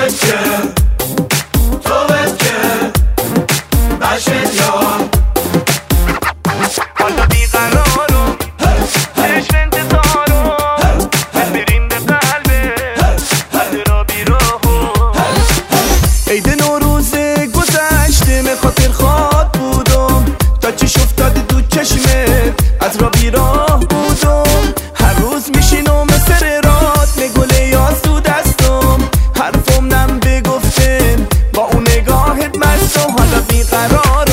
حالا بیقرارم چشم انتظارم بریم به قلبه را بیراهم. عید نوروز گذشته به خاطر خواد بودم، تا چش افتاده دو چشمت از را بیراه بودم. هر روز میشینم سر رات نگله یاز تو دستم، حرفم نم بگفتن با اون نگاهت مستم. حالا بیقرار